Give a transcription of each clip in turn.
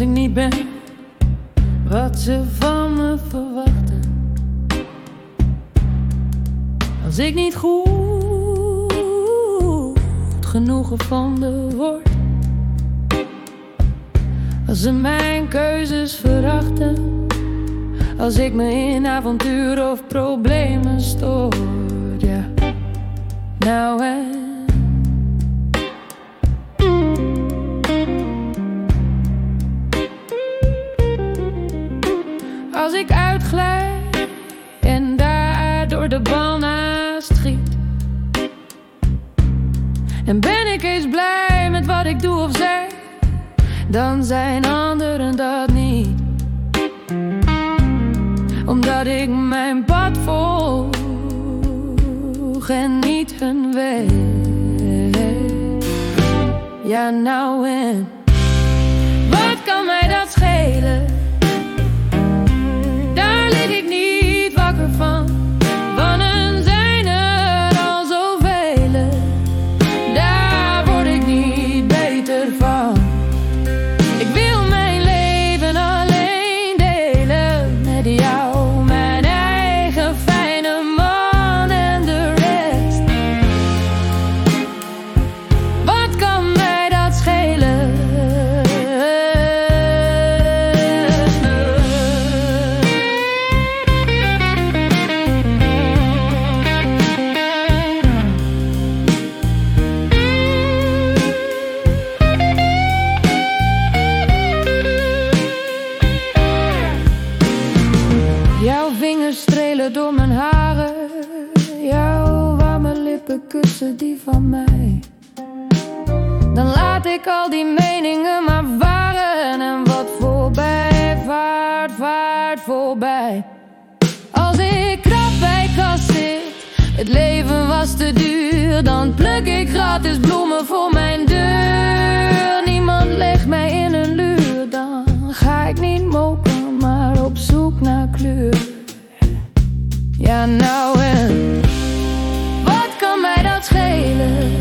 ik niet ben wat ze van me verwachten. Als ik niet goed genoeg gevonden word. Als ze mijn keuzes verachten. Als ik me in avontuur of problemen stoor. Ja, nou en als ik uitglijd en daar door de bal naast schiet. En ben ik eens blij met wat ik doe of zeg, dan zijn anderen dat niet. Omdat ik mijn pad volg en niet hun weg. Ja, nou en wat kan mij dat schelen? Daar lig ik niet wakker van. Van hen zijn er al zoveel. Daar word ik niet beter van. Ik wil mijn leven alleen delen met jou, mijn eigen fijne man en de rest. Wat kan mij dat schelen? Jouw vingers strelen door mijn haren. Jouw warme lippen kussen die van mij. Dan laat ik al die meningen maar varen. En wat voorbij vaart, vaart voorbij. Als ik krap bij kas zit, het leven was te duur. Dan pluk ik gratis bloemen voor mijn deur. Niemand legt mij in een luur. Dan ga ik niet mopen, maar op zoek naar kleur. Ja, nou en wat kan mij dat schelen?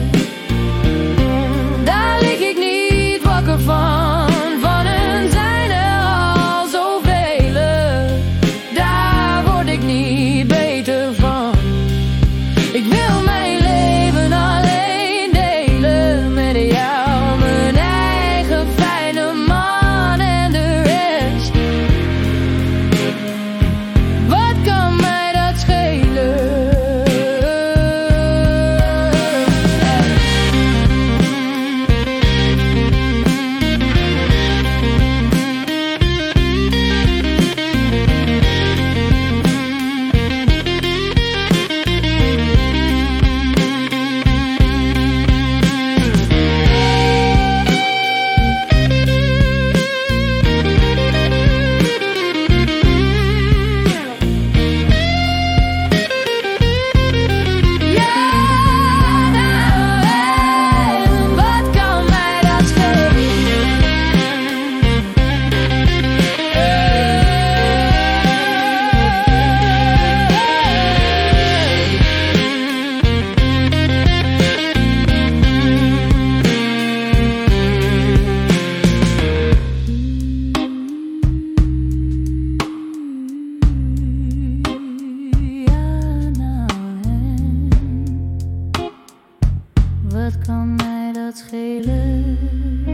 Daar lig ik niet wakker van. Van hen zijn er al zoveel. Daar word ik niet beter van. Ik wil mijn leven alleen delen met jou, mijn eigen fijne man en de rest. Wat kan mij dat schelen? Wat kan mij dat schelen?